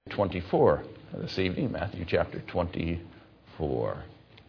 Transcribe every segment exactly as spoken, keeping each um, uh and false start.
twenty-four this evening, Matthew chapter twenty-four.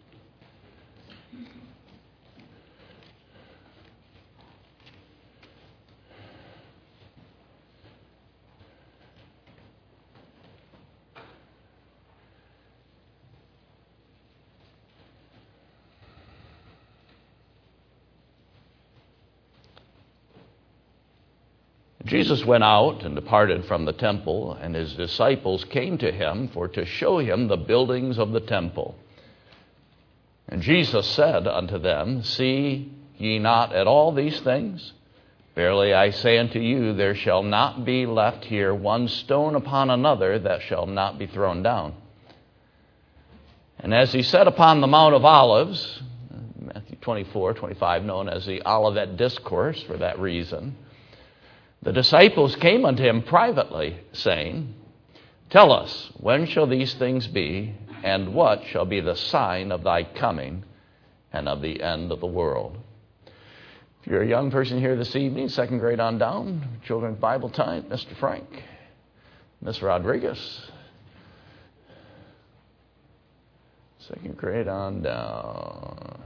Jesus went out and departed from the temple, and his disciples came to him for to show him the buildings of the temple. And Jesus said unto them, See ye not at all these things? Verily I say unto you, there shall not be left here one stone upon another that shall not be thrown down. And as he sat upon the Mount of Olives, Matthew twenty-four, twenty-five, known as the Olivet Discourse for that reason, the disciples came unto him privately, saying, Tell us, when shall these things be, and what shall be the sign of thy coming and of the end of the world? If you're a young person here this evening, second grade on down, Children's Bible Time, Mister Frank, Miss Rodriguez, second grade on down.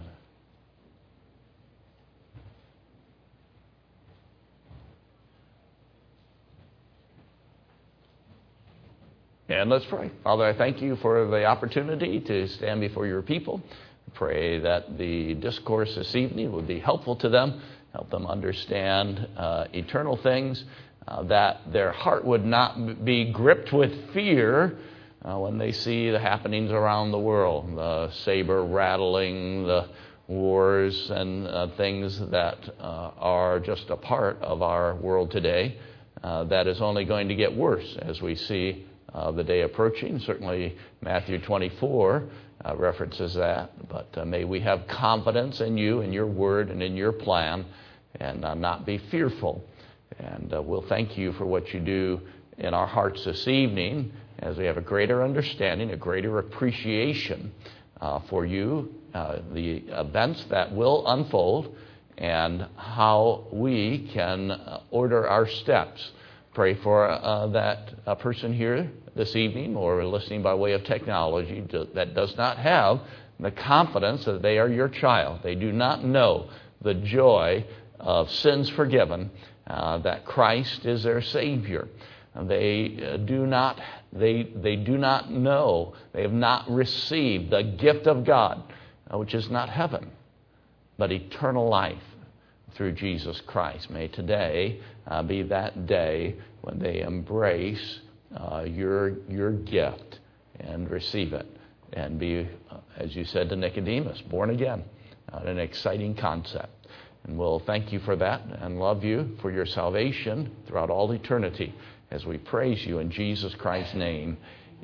And let's pray. Father, I thank you for the opportunity to stand before your people. I pray that the discourse this evening would be helpful to them, help them understand uh, eternal things, uh, that their heart would not be gripped with fear uh, when they see the happenings around the world, the saber rattling, the wars and uh, things that uh, are just a part of our world today. Uh, that is only going to get worse as we see Uh, the day approaching. Certainly Matthew twenty-four uh, references that, but uh, may we have confidence in you, in your word, and in your plan, and uh, not be fearful. And uh, we'll thank you for what you do in our hearts this evening as we have a greater understanding, a greater appreciation uh, for you, uh, the events that will unfold, and how we can uh, order our steps. Pray for uh, that uh, person here this evening or listening by way of technology that does not have the confidence that they are your child. They do not know the joy of sins forgiven, uh, that Christ is their Savior. They uh, do not they they do not know, they have not received the gift of God, uh, which is not heaven, but eternal life through Jesus Christ. May today uh, be that day when they embrace uh, your your gift and receive it and be, uh, as you said to Nicodemus, born again. Uh, an exciting concept. And we'll thank you for that and love you for your salvation throughout all eternity as we praise you in Jesus Christ's name.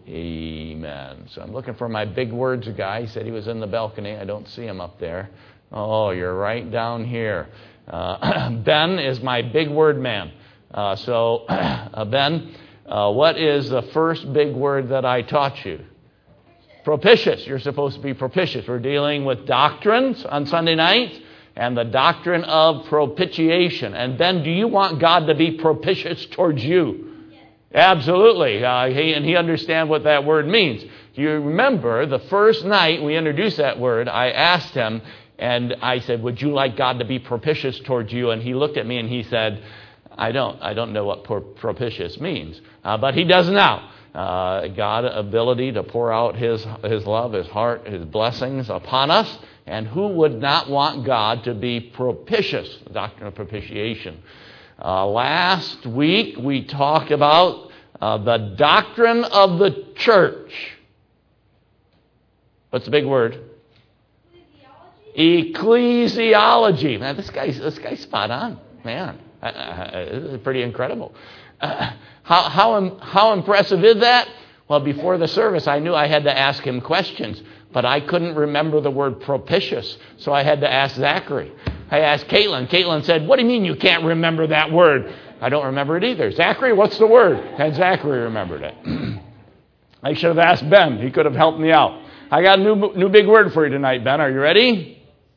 Amen. So I'm looking for my big words guy. He said he was in the balcony. I don't see him up there. Oh, you're right down here. Uh, Ben is my big word man. Uh, so, uh, Ben, uh, what is the first big word that I taught you? Propitious. You're supposed to be propitious. We're dealing with doctrines on Sunday nights and the doctrine of propitiation. And Ben, do you want God to be propitious towards you? Yes. Absolutely. Uh, he, and he understands what that word means. You remember the first night we introduced that word, I asked him, and I said, would you like God to be propitious towards you? And he looked at me and he said, I don't. I don't know what propitious means. Uh, but he does now. Uh, God ability to pour out his, his love, his heart, his blessings upon us. And who would not want God to be propitious? The doctrine of propitiation. Uh, last week we talked about uh, the doctrine of the church. What's the big word? Ecclesiology. Man, this guy's this guy's spot on, man. Uh, uh, this is pretty incredible. Uh, how how how impressive is that? Well, before the service, I knew I had to ask him questions, but I couldn't remember the word propitious, so I had to ask Zachary. I asked Caitlin. Caitlin said, "What do you mean you can't remember that word?" I don't remember it either. Zachary, what's the word? And Zachary remembered it. I should have asked Ben. He could have helped me out. I got a new new big word for you tonight, Ben. Are you ready?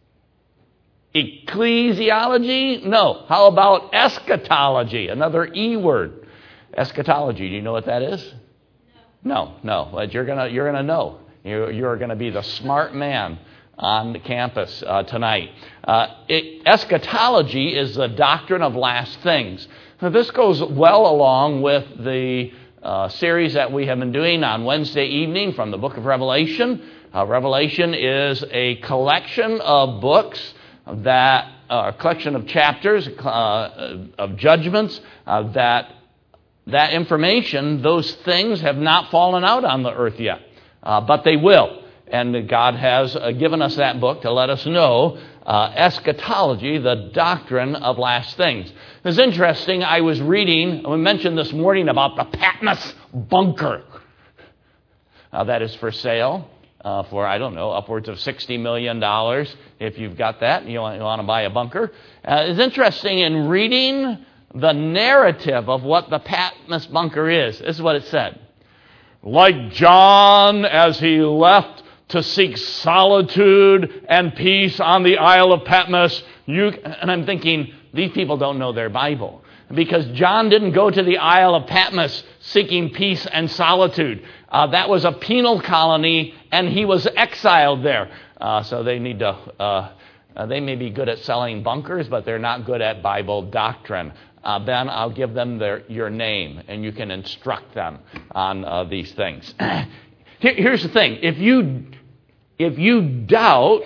Ecclesiology? No. How about eschatology? Another E word. Eschatology. Do you know what that is? No. No, no. But you're gonna you're gonna know. You're, you're gonna be the smart man on the campus uh, tonight. Uh, it, eschatology is the doctrine of last things. Now, this goes well along with the uh, series that we have been doing on Wednesday evening from the book of Revelation. Uh, Revelation is a collection of books that, uh, a collection of chapters, uh, of judgments, uh, that that information, those things have not fallen out on the earth yet, uh, but they will. And God has uh, given us that book to let us know uh, eschatology, the doctrine of last things. It's interesting, I was reading, we mentioned this morning about the Patmos bunker. Uh, that is for sale uh, for, I don't know, upwards of sixty million dollars. If you've got that, you want, you want to buy a bunker. Uh, it's interesting in reading the narrative of what the Patmos bunker is. This is what it said. Like John as he left to seek solitude and peace on the Isle of Patmos, you, and I'm thinking, these people don't know their Bible. Because John didn't go to the Isle of Patmos seeking peace and solitude. Uh, that was a penal colony, and he was exiled there. Uh, so they need to, uh, uh, they may be good at selling bunkers, but they're not good at Bible doctrine. Uh, then I'll give them their, your name, and you can instruct them on uh, these things. Here, here's the thing. If you, if you doubt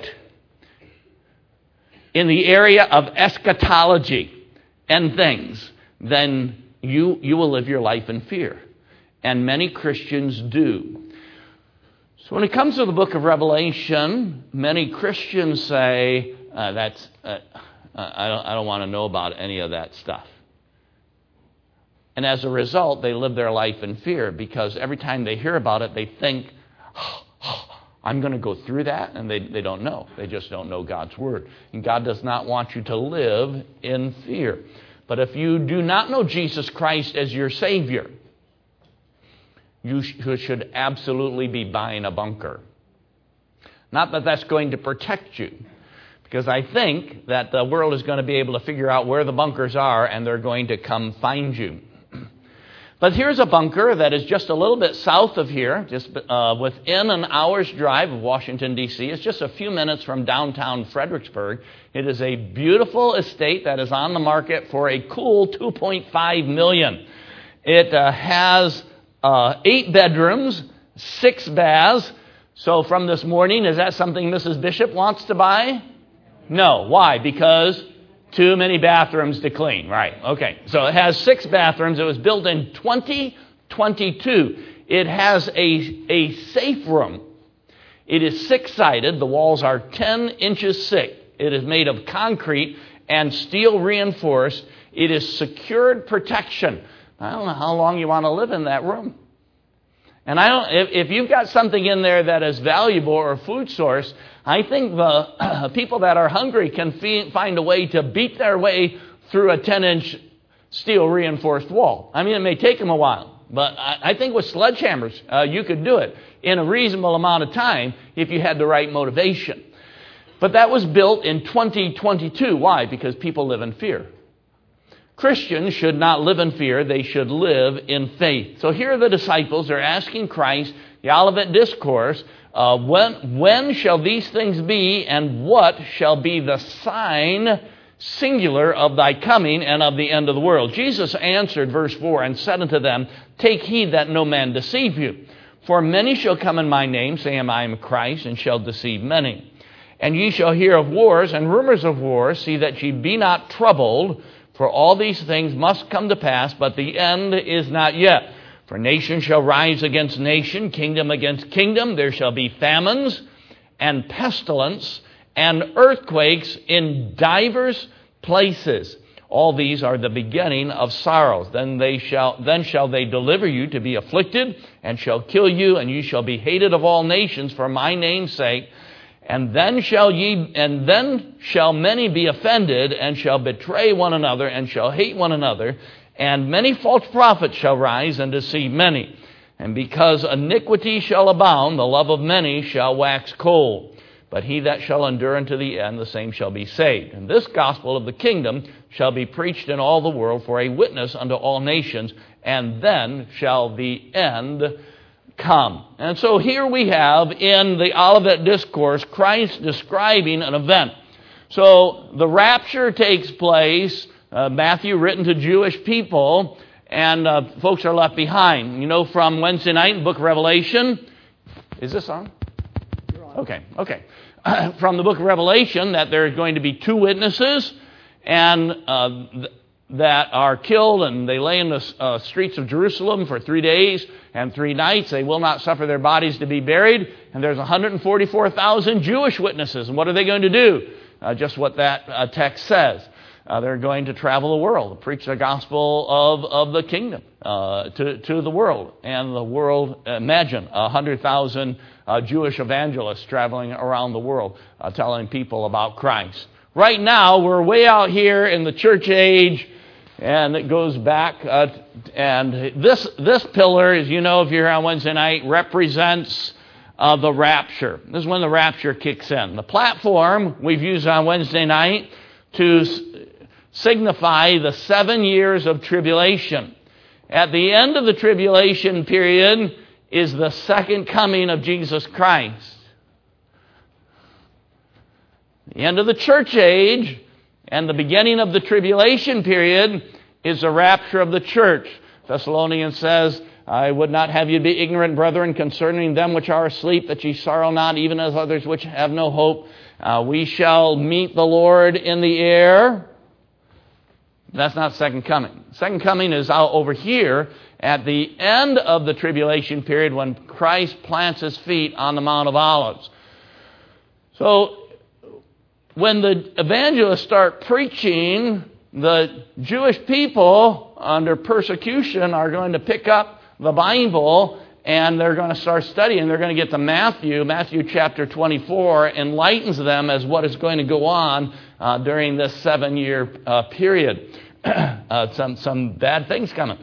in the area of eschatology and things, then you, you will live your life in fear. And many Christians do. So when it comes to the book of Revelation, many Christians say, uh, that's, uh, I don't, I don't want to know about any of that stuff. And as a result, they live their life in fear because every time they hear about it, they think, oh, oh, I'm going to go through that. And they, they don't know. They just don't know God's word. And God does not want you to live in fear. But if you do not know Jesus Christ as your Savior, you should absolutely be buying a bunker. Not that that's going to protect you. Because I think that the world is going to be able to figure out where the bunkers are and they're going to come find you. But here's a bunker that is just a little bit south of here, just uh, within an hour's drive of Washington, D C It's just a few minutes from downtown Fredericksburg. It is a beautiful estate that is on the market for a cool two point five million dollars. It uh, has uh, eight bedrooms, six baths. So from this morning, is that something Missus Bishop wants to buy? No. Why? Because too many bathrooms to clean. Right. Okay. So it has six bathrooms. It was built in twenty twenty-two. It has a, a safe room. It is six-sided. The walls are ten inches thick. It is made of concrete and steel reinforced. It is secured protection. I don't know how long you want to live in that room. And I don't. If, if you've got something in there that is valuable or a food source, I think the uh, people that are hungry can fee- find a way to beat their way through a ten-inch steel reinforced wall. I mean, it may take them a while, but I, I think with sledgehammers, uh, you could do it in a reasonable amount of time if you had the right motivation. But that was built in twenty twenty-two. Why? Because people live in fear. Christians should not live in fear. They should live in faith. So here are the disciples. They're asking Christ, the Olivet Discourse, uh, when, when shall these things be, and what shall be the sign, singular, of thy coming and of the end of the world? Jesus answered, verse four, and said unto them, take heed that no man deceive you. For many shall come in my name, saying, I am Christ, and shall deceive many. And ye shall hear of wars and rumors of wars. See that ye be not troubled. For all these things must come to pass, but the end is not yet. For nation shall rise against nation, kingdom against kingdom. There shall be famines and pestilence and earthquakes in divers places. All these are the beginning of sorrows. Then they shall, then shall they deliver you to be afflicted, and shall kill you, and you shall be hated of all nations for my name's sake. And then shall ye, and then shall many be offended, and shall betray one another, and shall hate one another. And many false prophets shall rise and deceive many. And because iniquity shall abound, the love of many shall wax cold. But he that shall endure unto the end, the same shall be saved. And this gospel of the kingdom shall be preached in all the world for a witness unto all nations, and then shall the end come. And so here we have in the Olivet Discourse, Christ describing an event. So the rapture takes place, uh, Matthew written to Jewish people, and uh, folks are left behind. You know from Wednesday night in the book of Revelation, is this on? You're on. Okay, okay. From the book of Revelation that there's going to be two witnesses and uh, th- that are killed, and they lay in the uh, streets of Jerusalem for three days and three nights. They will not suffer their bodies to be buried. And there's one hundred forty-four thousand Jewish witnesses. And what are they going to do? Uh, just what that uh, text says. Uh, they're going to travel the world, preach the gospel of, of the kingdom uh, to, to the world. And the world, imagine, one hundred thousand uh, Jewish evangelists traveling around the world uh, telling people about Christ. Right now, we're way out here in the church age, and it goes back. Uh, and this, this pillar, as you know, if you're here on Wednesday night, represents uh, the rapture. This is when the rapture kicks in. The platform we've used on Wednesday night to signify the seven years of tribulation. At the end of the tribulation period is the second coming of Jesus Christ. The end of the church age and the beginning of the tribulation period is the rapture of the church. Thessalonians says, I would not have you be ignorant, brethren, concerning them which are asleep, that ye sorrow not, even as others which have no hope. Uh, we shall meet the Lord in the air. That's not second coming. Second coming is out over here at the end of the tribulation period when Christ plants his feet on the Mount of Olives. So when the evangelists start preaching, the Jewish people under persecution are going to pick up the Bible and they're going to start studying. They're going to get to Matthew. Matthew chapter twenty-four enlightens them as what is going to go on uh, during this seven-year uh, period. uh, some, some bad things coming.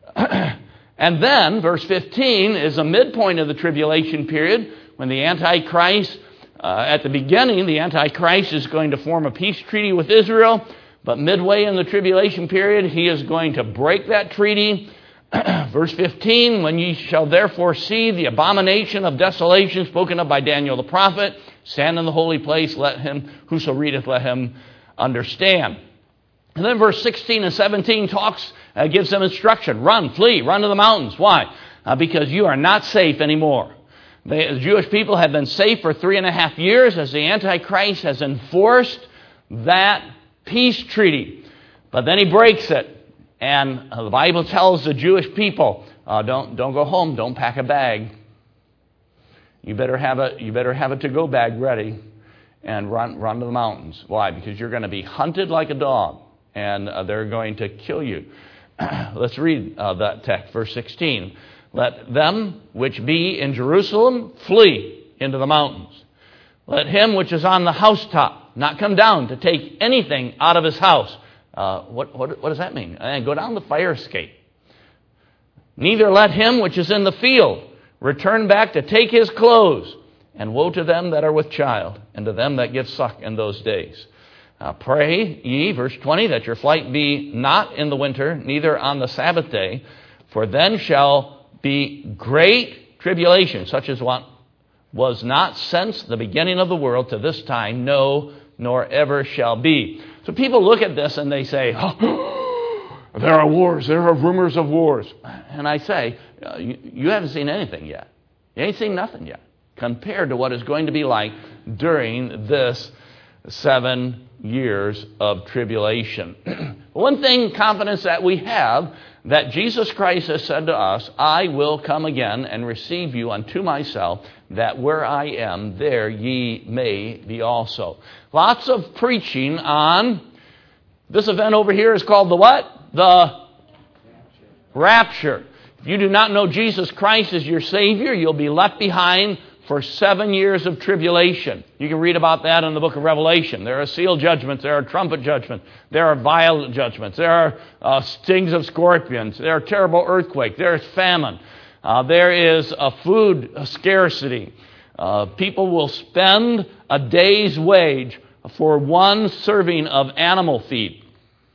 And then, verse fifteen is a midpoint of the tribulation period when the Antichrist, uh, at the beginning, the Antichrist is going to form a peace treaty with Israel. But midway in the tribulation period, he is going to break that treaty. Verse fifteen, when ye shall therefore see the abomination of desolation spoken of by Daniel the prophet, stand in the holy place, let him, whoso readeth, let him understand. And then verse sixteen and seventeen talks, uh, gives them instruction. Run, flee, run to the mountains. Why? Uh, because you are not safe anymore. The Jewish people have been safe for three and a half years as the Antichrist has enforced that peace treaty. But then he breaks it. And the Bible tells the Jewish people, uh, don't don't go home, don't pack a bag. You better have a you better have a to-go bag ready and run run to the mountains. Why? Because you're going to be hunted like a dog, and uh, they're going to kill you. Let's read uh, that text, verse sixteen. Let them which be in Jerusalem flee into the mountains. Let him which is on the housetop not come down to take anything out of his house. Uh, what, what, what does that mean? Uh, go down the fire escape. Neither let him which is in the field return back to take his clothes. And woe to them that are with child, and to them that give suck in those days. Uh, pray ye, verse twenty, that your flight be not in the winter, neither on the Sabbath day, for then shall be great tribulation, such as what was not since the beginning of the world to this time, no, nor ever shall be. So people look at this and they say, oh, there are wars, there are rumors of wars. And I say, uh, you, you haven't seen anything yet. You ain't seen nothing yet compared to what is going to be like during this seven years of tribulation. One thing, confidence that we have, that Jesus Christ has said to us, I will come again and receive you unto myself, that where I am, there ye may be also. Lots of preaching on this event over here is called the what? The rapture. If you do not know Jesus Christ as your Savior, you'll be left behind for seven years of tribulation. You can read about that in the book of Revelation. There are seal judgments. There are trumpet judgments. There are violent judgments. There are uh, stings of scorpions. There are terrible earthquakes. There is famine. Uh, there is a food scarcity. Uh, people will spend a day's wage for one serving of animal feed.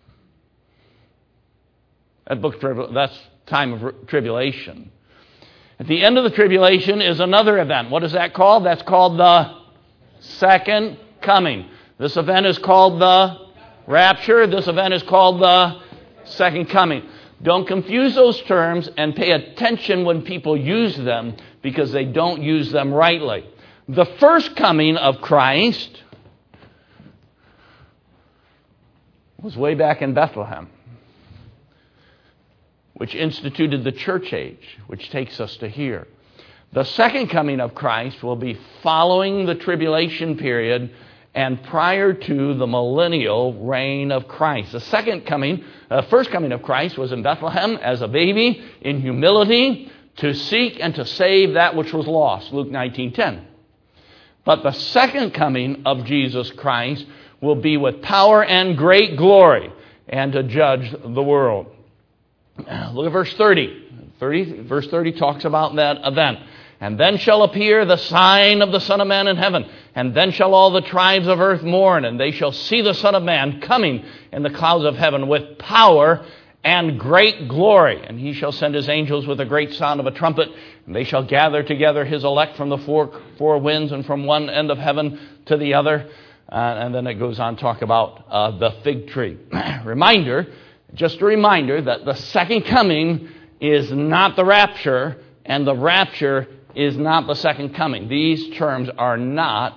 That book, that's time of tribulation. At the end of the tribulation is another event. What is that called? That's called the second coming. This event is called the rapture. This event is called the second coming. Don't confuse those terms and pay attention when people use them, because they don't use them rightly. The first coming of Christ was way back in Bethlehem, which instituted the church age, which takes us to here. The second coming of Christ will be following the tribulation period and prior to the millennial reign of Christ. The second coming, uh, first coming of Christ was in Bethlehem as a baby in humility to seek and to save that which was lost, Luke nineteen ten. But the second coming of Jesus Christ will be with power and great glory and to judge the world. Look at verse thirty. thirty. Verse thirty talks about that event. And then shall appear the sign of the Son of Man in heaven. And then shall all the tribes of earth mourn, and they shall see the Son of Man coming in the clouds of heaven with power and great glory. And he shall send his angels with a great sound of a trumpet, and they shall gather together his elect from the four, four winds and from one end of heaven to the other. Uh, and then it goes on to talk about uh, the fig tree. Reminder, just a reminder that the second coming is not the rapture, and the rapture is not the second coming. These terms are not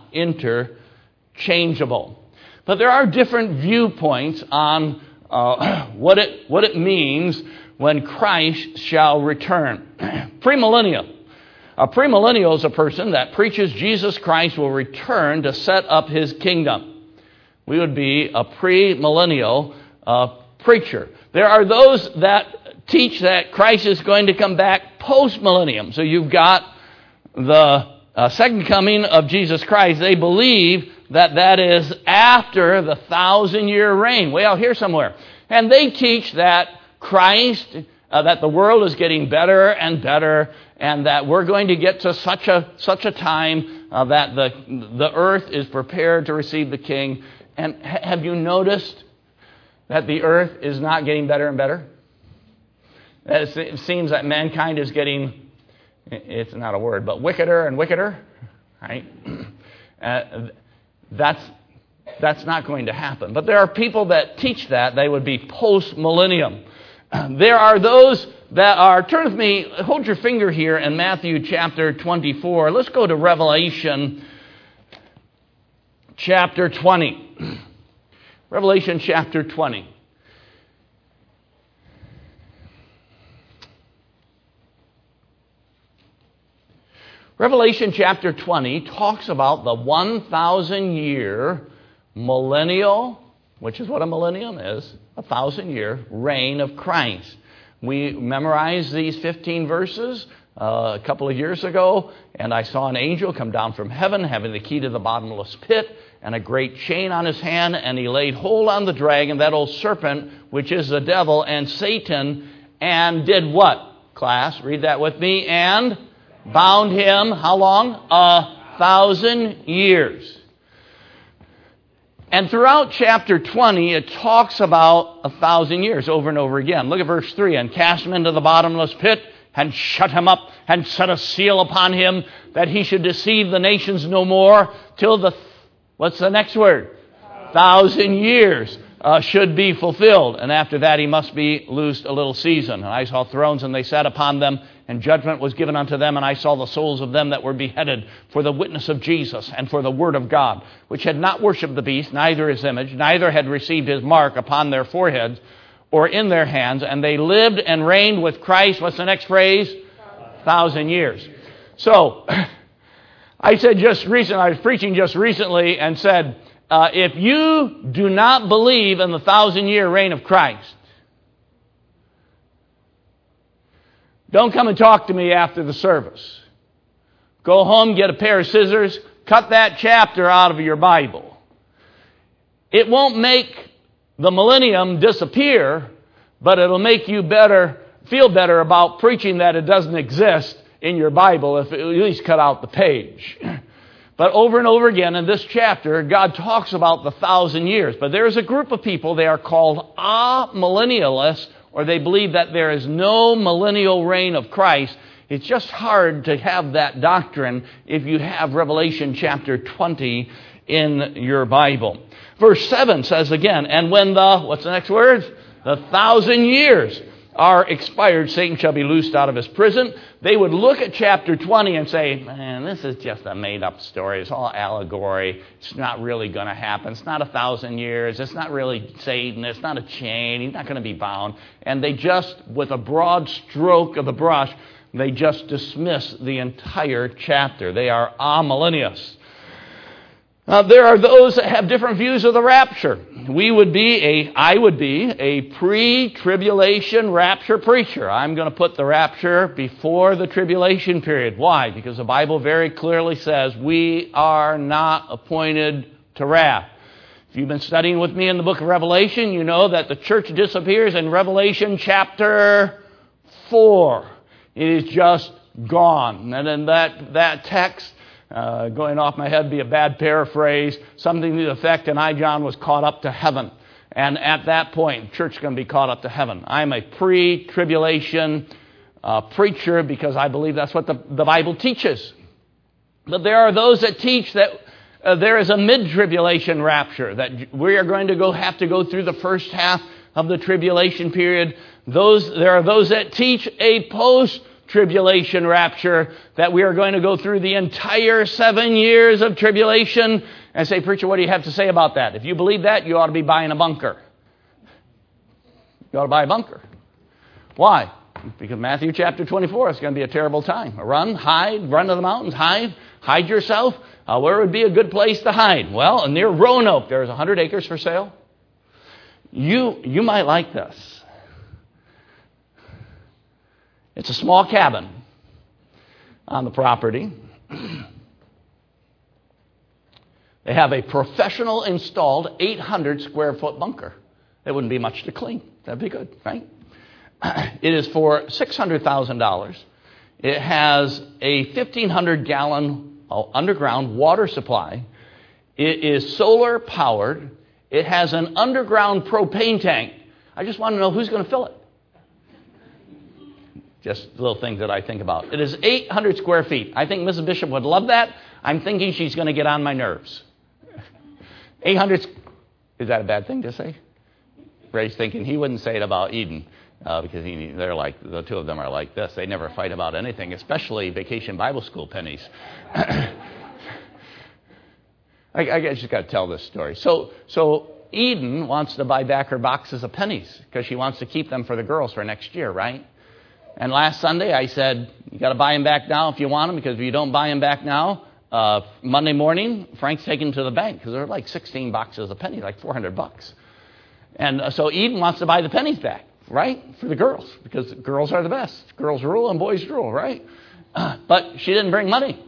interchangeable. But there are different viewpoints on uh, what it what it means when Christ shall return. Premillennial. A premillennial is a person that preaches Jesus Christ will return to set up his kingdom. We would be a premillennial uh, preacher. There are those that teach that Christ is going to come back post-millennium. So you've got the uh, second coming of Jesus Christ. They believe that that is after the thousand-year reign, way out here somewhere. And they teach that Christ, uh, that the world is getting better and better, and that we're going to get to such a such a time uh, that the the earth is prepared to receive the King. And ha- have you noticed that the earth is not getting better and better? It seems that mankind is getting, it's not a word, but wickeder and wickeder, right? Uh, that's, that's not going to happen. But there are people that teach that they would be post-millennium. There are those that are, turn with me, hold your finger here in Matthew chapter twenty-four. Let's go to Revelation chapter twenty. Revelation chapter twenty. Revelation chapter twenty talks about the one thousand year millennial, which is what a millennium is, a thousand year reign of Christ. We memorized these fifteen verses uh, a couple of years ago, and I saw an angel come down from heaven having the key to the bottomless pit and a great chain on his hand, and he laid hold on the dragon, that old serpent, which is the devil and Satan, and did what? Class, read that with me. And bound him, how long? A thousand years. And throughout chapter twenty, it talks about a thousand years over and over again. Look at verse three. And cast him into the bottomless pit, and shut him up, and set a seal upon him, that he should deceive the nations no more, till the, what's the next word? Thousand years uh, should be fulfilled. And after that he must be loosed a little season. And I saw thrones, and they sat upon them, and judgment was given unto them, and I saw the souls of them that were beheaded for the witness of Jesus and for the word of God, which had not worshipped the beast, neither his image, neither had received his mark upon their foreheads or in their hands, and they lived and reigned with Christ. What's the next phrase? Thousand years. So, I said just recently, I was preaching just recently and said, uh, if you do not believe in the thousand year reign of Christ, don't come and talk to me after the service. Go home, get a pair of scissors, cut that chapter out of your Bible. It won't make the millennium disappear, but it'll make you better, feel better about preaching that it doesn't exist in your Bible if it at least cut out the page. But over and over again in this chapter, God talks about the thousand years. But there is a group of people, they are called amillennialists, or they believe that there is no millennial reign of Christ. It's just hard to have that doctrine if you have Revelation chapter twenty in your Bible. Verse seven says again, and when the, what's the next word? The thousand years are expired, Satan shall be loosed out of his prison. They would look at chapter twenty and say, man, this is just a made-up story. It's all allegory. It's not really going to happen. It's not a thousand years. It's not really Satan. It's not a chain. He's not going to be bound. And they just, with a broad stroke of the brush, they just dismiss the entire chapter. They are amillennialists. Uh, there are those that have different views of the rapture. We would be a, I would be a pre-tribulation rapture preacher. I'm going to put the rapture before the tribulation period. Why? Because the Bible very clearly says we are not appointed to wrath. If you've been studying with me in the book of Revelation, you know that the church disappears in Revelation chapter four. It is just gone. And in that, that text, Uh, going off my head, be a bad paraphrase, something to the effect, and I, John, was caught up to heaven. And at that point, the church is going to be caught up to heaven. I'm a pre-tribulation uh, preacher because I believe that's what the, the Bible teaches. But there are those that teach that uh, there is a mid-tribulation rapture, that we are going to go have to go through the first half of the tribulation period. Those There are those that teach a post tribulation rapture, that we are going to go through the entire seven years of tribulation. And say, preacher, what do you have to say about that? If you believe that, you ought to be buying a bunker. You ought to buy a bunker. Why? Because Matthew chapter twenty-four is going to be a terrible time. Run, hide, run to the mountains, hide, hide yourself. Uh, where would be a good place to hide? Well, near Roanoke, there's one hundred acres for sale. You, you might like this. It's a small cabin on the property. They have a professional installed eight hundred square foot bunker. That wouldn't be much to clean. That'd be good, right? It is for six hundred thousand dollars. It has a fifteen hundred gallon underground water supply. It is solar powered. It has an underground propane tank. I just want to know who's going to fill it. Just little things that I think about. It is eight hundred square feet. I think Missus Bishop would love that. I'm thinking she's going to get on my nerves. eight hundred, is that a bad thing to say? Ray's thinking he wouldn't say it about Eden uh, because he, they're like, the two of them are like this. They never fight about anything, especially Vacation Bible School pennies. I, I just got to tell this story. So, so Eden wants to buy back her boxes of pennies because she wants to keep them for the girls for next year, right? And last Sunday I said, you got to buy them back now if you want them, because if you don't buy them back now, uh, Monday morning, Frank's taking them to the bank because they're like sixteen boxes of pennies, like four hundred bucks. And uh, so Eden wants to buy the pennies back, right, for the girls, because girls are the best. Girls rule and boys rule, right? Uh, but she didn't bring money.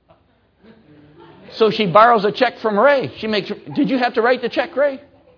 So she borrows a check from Ray. She makes. Did you have to write the check, Ray?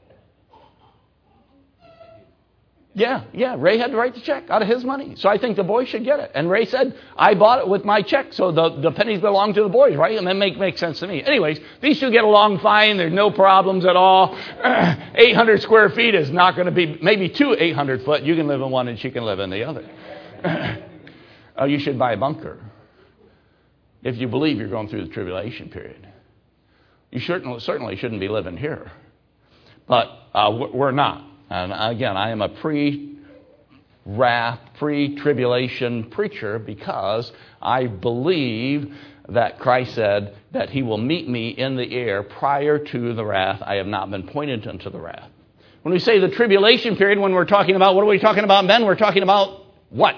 Yeah, yeah, Ray had to write the check out of his money. So I think the boys should get it. And Ray said, I bought it with my check, so the, the pennies belong to the boys, right? And that make, makes sense to me. Anyways, these two get along fine. There's no problems at all. eight hundred square feet is not going to be, maybe two eight hundred foot. You can live in one and she can live in the other. Oh, you should buy a bunker if you believe you're going through the tribulation period. You certainly, certainly shouldn't be living here. But uh, we're not. And again, I am a pre-wrath, pre-tribulation preacher because I believe that Christ said that he will meet me in the air prior to the wrath. I have not been pointed unto the wrath. When we say the tribulation period, when we're talking about, what are we talking about, Ben? We're talking about what?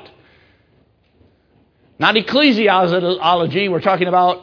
Not ecclesiology. We're talking about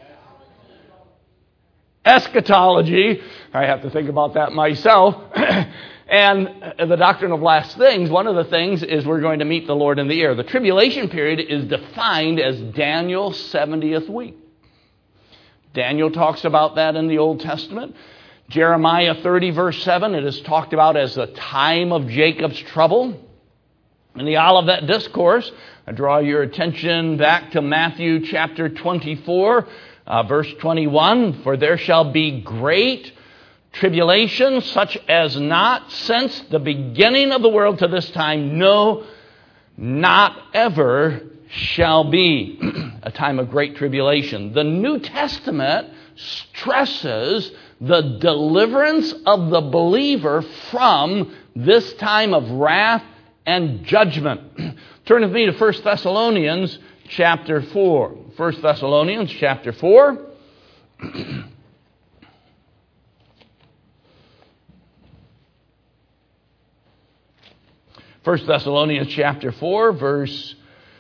eschatology. I have to think about that myself. And the doctrine of last things, one of the things is we're going to meet the Lord in the air. The tribulation period is defined as Daniel's seventieth week. Daniel talks about that in the Old Testament. Jeremiah thirty, verse seven, it is talked about as the time of Jacob's trouble. In the Olivet Discourse, I draw your attention back to Matthew chapter twenty-four, uh, verse twenty-one. For there shall be great tribulation, such as not since the beginning of the world to this time, no, not ever shall be a time of great tribulation. The New Testament stresses the deliverance of the believer from this time of wrath and judgment. Turn with me to First Thessalonians chapter four. First Thessalonians chapter four. First Thessalonians chapter four, verse,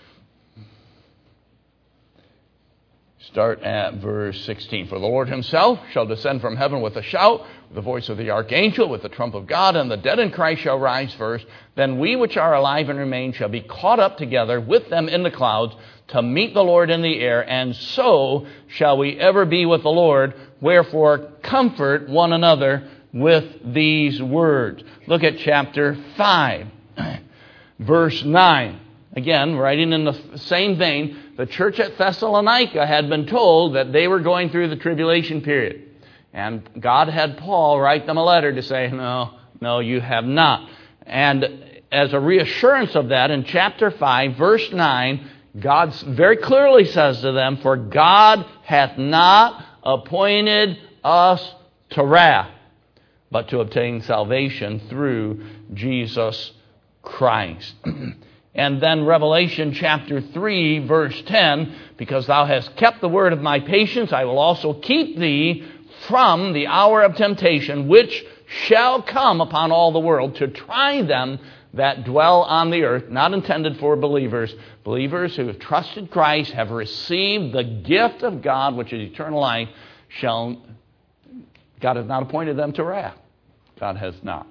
start at verse sixteen. For the Lord himself shall descend from heaven with a shout, with the voice of the archangel, with the trump of God, and the dead in Christ shall rise first. Then we which are alive and remain shall be caught up together with them in the clouds to meet the Lord in the air, and so shall we ever be with the Lord. Wherefore comfort one another with these words. Look at chapter five. Verse nine. Again, writing in the same vein, the church at Thessalonica had been told that they were going through the tribulation period. And God had Paul write them a letter to say, no, no, you have not. And as a reassurance of that, in chapter five, verse nine, God very clearly says to them, for God hath not appointed us to wrath, but to obtain salvation through Jesus Christ. And then Revelation chapter three, verse ten, because thou hast kept the word of my patience, I will also keep thee from the hour of temptation, which shall come upon all the world to try them that dwell on the earth, not intended for believers. Believers who have trusted Christ, have received the gift of God, which is eternal life, shall, God has not appointed them to wrath. God has not.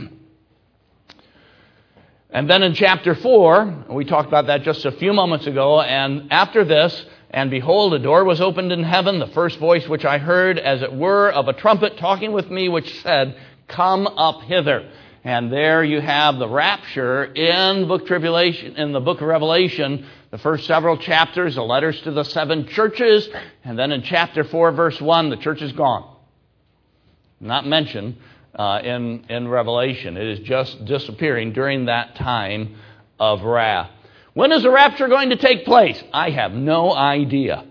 And then in chapter four, we talked about that just a few moments ago, and after this, and behold, a door was opened in heaven, the first voice which I heard, as it were, of a trumpet talking with me, which said, come up hither. And there you have the rapture in book tribulation, in the book of Revelation, the first several chapters, the letters to the seven churches, and then in chapter four, verse one, the church is gone. Not mentioned uh, in, in Revelation. It is just disappearing during that time of wrath. When is the rapture going to take place? I have no idea.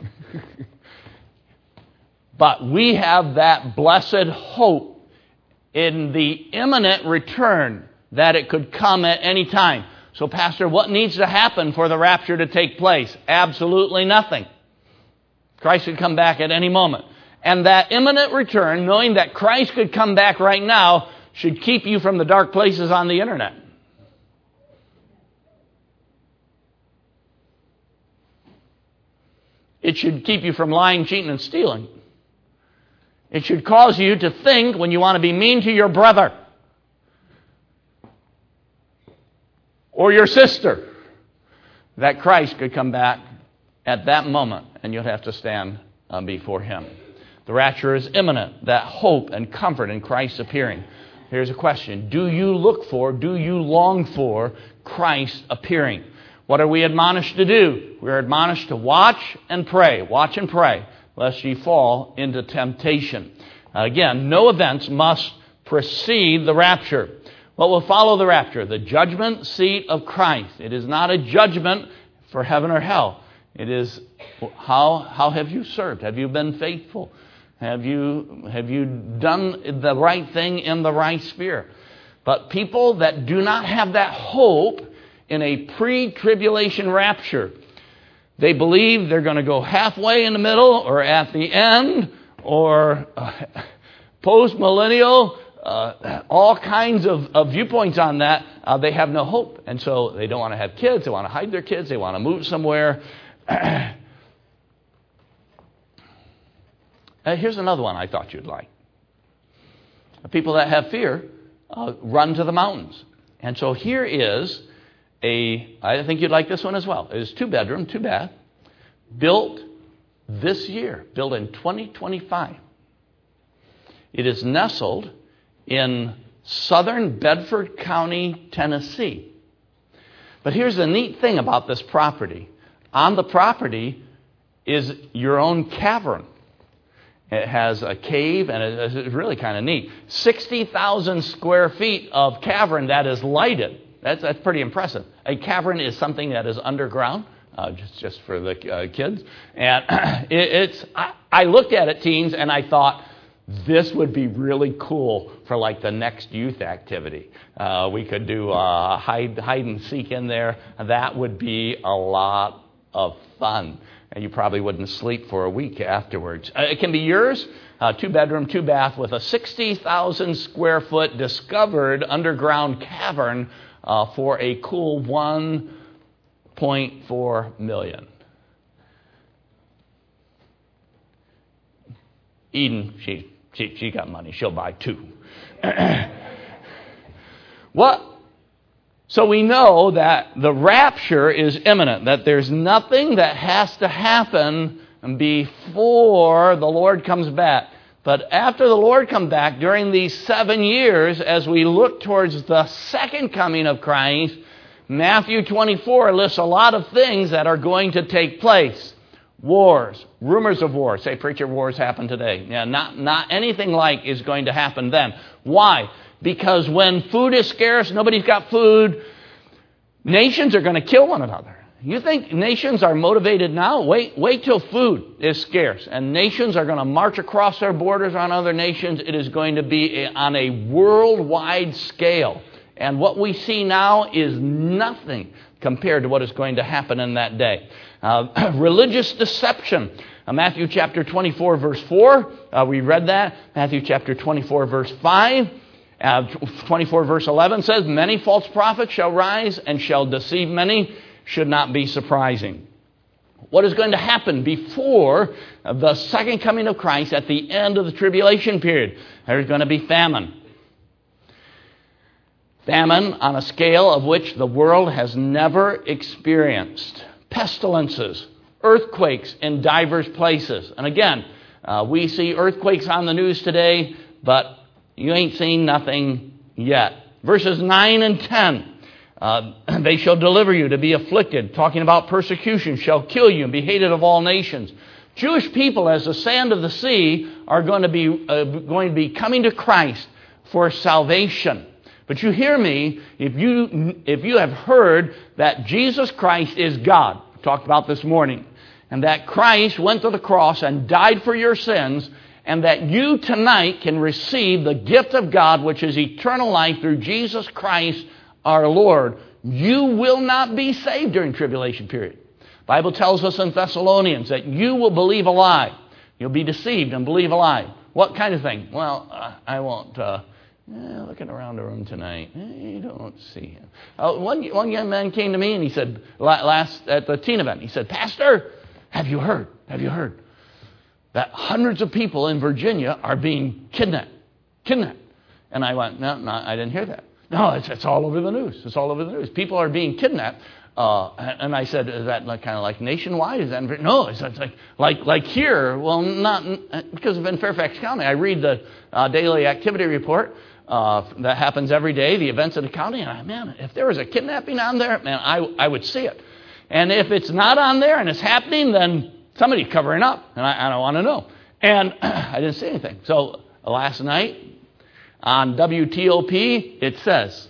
But we have that blessed hope in the imminent return that it could come at any time. So, Pastor, what needs to happen for the rapture to take place? Absolutely nothing. Christ could come back at any moment. And that imminent return, knowing that Christ could come back right now, should keep you from the dark places on the internet. It should keep you from lying, cheating, and stealing. It should cause you to think when you want to be mean to your brother or your sister that Christ could come back at that moment and you'll have to stand uh, before Him. The rapture is imminent, that hope and comfort in Christ's appearing. Here's a question. Do you look for, do you long for Christ appearing? What are we admonished to do? We are admonished to watch and pray. Watch and pray, lest ye fall into temptation. Again, no events must precede the rapture. What will follow the rapture? The judgment seat of Christ. It is not a judgment for heaven or hell. It is how, how have you served? Have you been faithful? Have you, have you done the right thing in the right spirit? But people that do not have that hope in a pre-tribulation rapture, they believe they're going to go halfway in the middle or at the end or uh, post-millennial, uh, all kinds of, of viewpoints on that. Uh, they have no hope. And so they don't want to have kids. They want to hide their kids. They want to move somewhere. uh, here's another one I thought you'd like. People that have fear uh, run to the mountains. And so here is a, I think you'd like this one as well. It is two bedroom, two bath, built this year, built in twenty twenty-five. It is nestled in southern Bedford County, Tennessee. But here's the neat thing about this property. On the property is your own cavern. It has a cave, and it's really kind of neat. sixty thousand square feet of cavern that is lighted. That's, that's pretty impressive. A cavern is something that is underground, uh, just, just for the uh, kids. And it, it's, I, I looked at it, teens, and I thought, this would be really cool for like the next youth activity. Uh, we could do uh, hide, hide and seek in there. That would be a lot of fun. And you probably wouldn't sleep for a week afterwards. Uh, it can be yours. Uh, two bedroom, two bath with a sixty thousand square foot discovered underground cavern uh, for a cool one point four million. Eden, she, she, she got money. She'll buy two. What? So we know that the rapture is imminent, that there's nothing that has to happen before the Lord comes back. But after the Lord comes back, during these seven years, as we look towards the second coming of Christ, Matthew twenty-four lists a lot of things that are going to take place. Wars, rumors of war. Say, preacher, wars happen today. Yeah, not, not anything like is going to happen then. Why? Because when food is scarce, nobody's got food, nations are going to kill one another. You think nations are motivated now? Wait, wait till food is scarce. And nations are going to march across their borders on other nations. It is going to be on a worldwide scale. And what we see now is nothing compared to what is going to happen in that day. Uh, religious deception. Uh, Matthew chapter twenty-four, verse four. Uh, we read that. Matthew chapter twenty-four, verse five. Uh, twenty-four, verse eleven says, many false prophets shall rise and shall deceive many. Should not be surprising. What is going to happen before the second coming of Christ at the end of the tribulation period? There's going to be famine. Famine on a scale of which the world has never experienced. Pestilences, earthquakes in diverse places. And again, uh, we see earthquakes on the news today, but you ain't seen nothing yet. Verses nine and ten. Uh, they shall deliver you to be afflicted, talking about persecution, shall kill you and be hated of all nations. Jewish people, as the sand of the sea, are going to be uh, going to be coming to Christ for salvation. But you hear me, if you if you have heard that Jesus Christ is God, we talked about this morning, and that Christ went to the cross and died for your sins, and that you tonight can receive the gift of God, which is eternal life through Jesus Christ our Lord, you will not be saved during tribulation period. The Bible tells us in Thessalonians that you will believe a lie. You'll be deceived and believe a lie. What kind of thing? Well, uh, I won't. Uh, eh, looking around the room tonight, eh, you don't see him. Uh, one, one young man came to me and he said, last at the teen event, he said, Pastor, have you heard? Have you heard that hundreds of people in Virginia are being kidnapped? Kidnapped. And I went, no, no, I didn't hear that. No, it's, it's all over the news. It's all over the news. People are being kidnapped. Uh, and I said, is that like, kind of like nationwide? Is that no? It's like like like here. Well, not because of in Fairfax County. I read the uh, daily activity report uh, that happens every day. The events of the county. And I, man, if there was a kidnapping on there, man, I I would see it. And if it's not on there and it's happening, then somebody's covering up, and I, I don't want to know. And I didn't see anything. So last night, on W T O P, it says,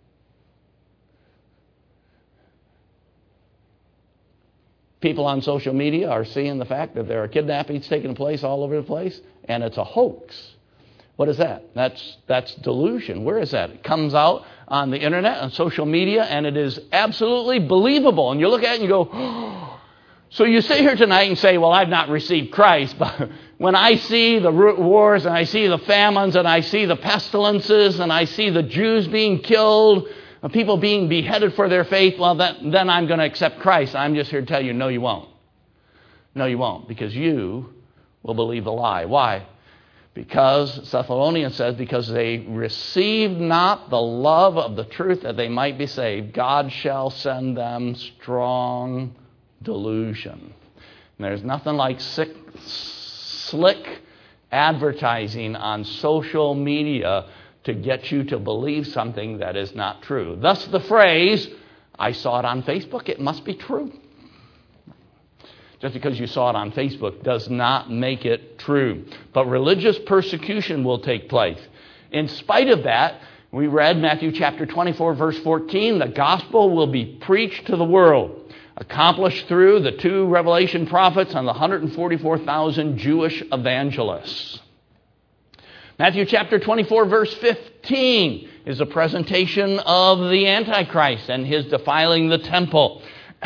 people on social media are seeing the fact that there are kidnappings taking place all over the place, and it's a hoax. What is that? That's that's delusion. Where is that? It comes out on the internet, on social media, and it is absolutely believable. And you look at it and you go, oh. So you sit here tonight and say, well, I've not received Christ, but when I see the wars and I see the famines and I see the pestilences and I see the Jews being killed, people being beheaded for their faith, well, that, then I'm going to accept Christ. I'm just here to tell you, no, you won't. No, you won't, because you will believe the lie. Why? Because, Thessalonians says, because they received not the love of the truth that they might be saved, God shall send them strong delusion. And there's nothing like sick, slick advertising on social media to get you to believe something that is not true. Thus the phrase, I saw it on Facebook, it must be true. Just because you saw it on Facebook does not make it true. But religious persecution will take place. In spite of that, We read Matthew chapter twenty-four, verse fourteen, the gospel will be preached to the world, accomplished through the two Revelation prophets and the one hundred forty-four thousand Jewish evangelists. Matthew chapter twenty-four, verse fifteen is a presentation of the Antichrist and his defiling the temple.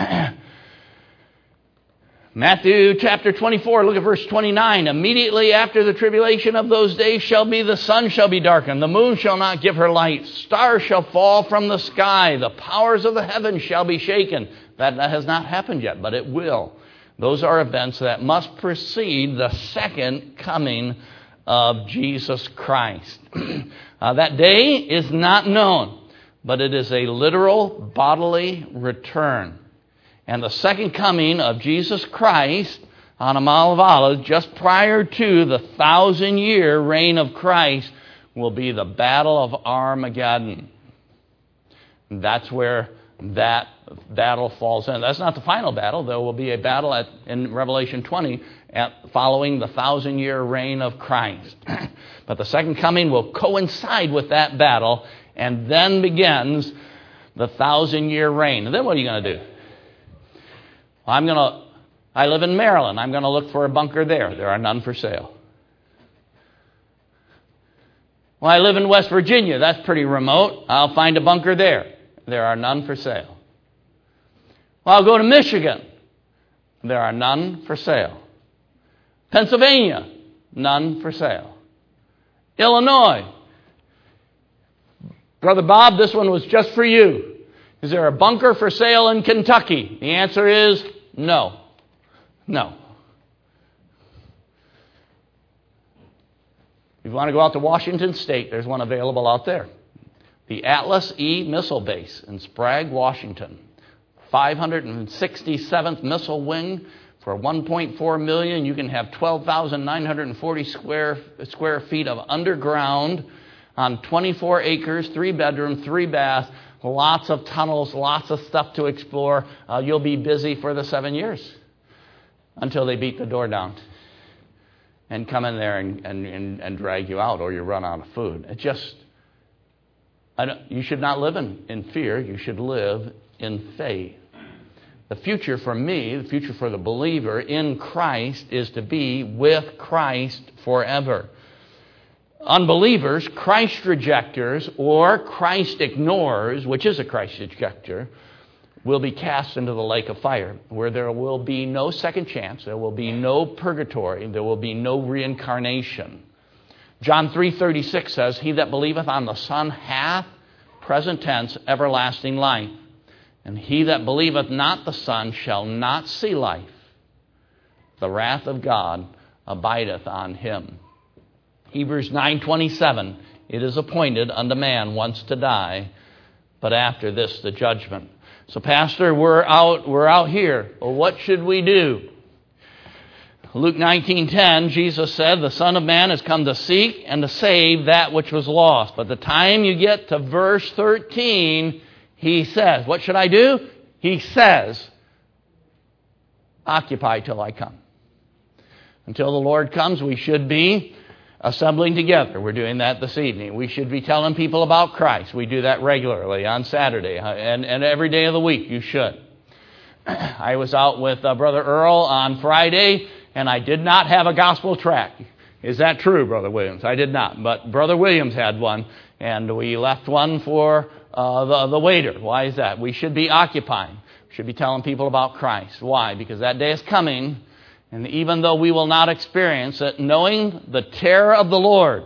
Matthew chapter twenty-four, look at verse twenty-nine. Immediately after the tribulation of those days shall be, the sun shall be darkened, the moon shall not give her light, stars shall fall from the sky, the powers of the heavens shall be shaken. That has not happened yet, but it will. Those are events that must precede the second coming of Jesus Christ. uh, that day is not known, but it is a literal bodily return. And the second coming of Jesus Christ on a Mount of Olives, just prior to the thousand-year reign of Christ, will be the Battle of Armageddon. That's where that battle falls in. That's not the final battle. There will be a battle at, in Revelation twenty at, following the thousand-year reign of Christ. But the second coming will coincide with that battle, and then begins the thousand-year reign. And then what are you going to do? I'm going to, I live in Maryland. I'm going to look for a bunker there. There are none for sale. Well, I live in West Virginia. That's pretty remote. I'll find a bunker there. There are none for sale. Well, I'll go to Michigan. There are none for sale. Pennsylvania, none for sale. Illinois. Brother Bob, this one was just for you. Is there a bunker for sale in Kentucky? The answer is no. No. If you want to go out to Washington State, there's one available out there. The Atlas E Missile Base in Sprague, Washington. five hundred sixty-seventh Missile Wing for one point four million dollars. You can have twelve thousand nine hundred forty square, square feet of underground on twenty-four acres, three bedroom, three bath. Lots of tunnels, lots of stuff to explore. Uh, you'll be busy for the seven years until they beat the door down and come in there and, and, and, and drag you out, or you run out of food. It just, I don't, you should not live in, in fear. You should live in faith. The future for me, the future for the believer in Christ, is to be with Christ forever. Unbelievers, Christ rejectors, or Christ ignorers, which is a Christ rejector, will be cast into the lake of fire, where there will be no second chance, there will be no purgatory, there will be no reincarnation. John three thirty-six says, "He that believeth on the Son hath," present tense, "everlasting life. And he that believeth not the Son shall not see life. The wrath of God abideth on him." Hebrews nine twenty-seven, "It is appointed unto man once to die, but after this the judgment." So, Pastor, we're out, we're out here. Well, what should we do? Luke nineteen ten, Jesus said, "The Son of Man has come to seek and to save that which was lost." But the time you get to verse thirteen, he says, what should I do? He says, "Occupy till I come." Until the Lord comes, we should be assembling together. We're doing that this evening. We should be telling people about Christ. We do that regularly on Saturday and, and every day of the week. You should. I was out with uh, Brother Earl on Friday, and I did not have a gospel tract. Is that true, Brother Williams? I did not. But Brother Williams had one, and we left one for uh, the, the waiter. Why is that? We should be occupying. We should be telling people about Christ. Why? Because that day is coming. And even though we will not experience it, knowing the terror of the Lord.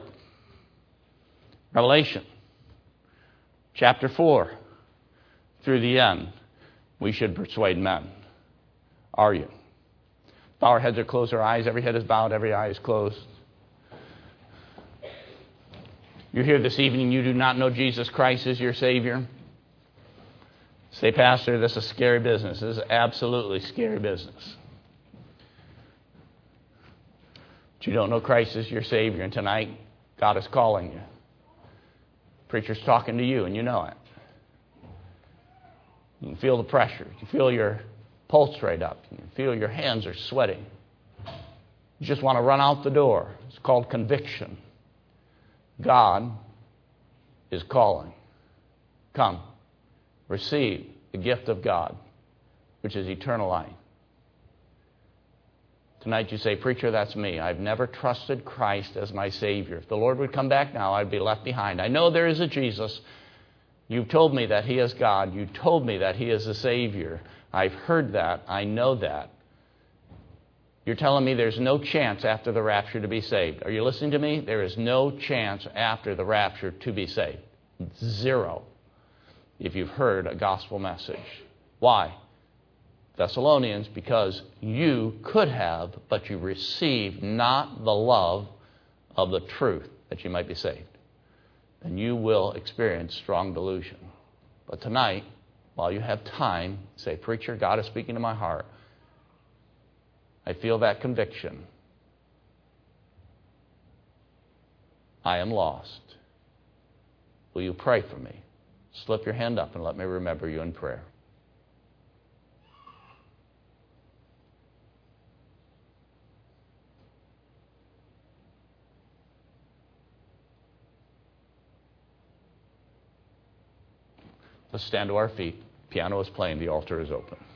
Revelation chapter four through the end, we should persuade men. Are you? Bow our heads or close our eyes. Every head is bowed, every eye is closed. You're here this evening, you do not know Jesus Christ as your Savior. Say, "Pastor, this is scary business. This is absolutely scary business." But you don't know Christ as your Savior, and tonight God is calling you. Preacher's talking to you, and you know it. You can feel the pressure. You can feel your pulse rate up. You can feel your hands are sweating. You just want to run out the door. It's called conviction. God is calling. Come, receive the gift of God, which is eternal life. Tonight you say, preacher, that's me. I've never trusted Christ as my Savior. If the Lord would come back now, I'd be left behind. I know there is a Jesus. You've told me that He is God. You told me that He is the Savior. I've heard that. I know that. You're telling me there's no chance after the rapture to be saved. Are you listening to me? There is no chance after the rapture to be saved. Zero. If you've heard a gospel message. Why? Thessalonians, because you could have, but you received not the love of the truth that you might be saved. And you will experience strong delusion. But tonight, while you have time, say, preacher, God is speaking to my heart. I feel that conviction. I am lost. Will you pray for me? Slip your hand up and let me remember you in prayer. Let's stand to our feet. Piano is playing. The altar is open.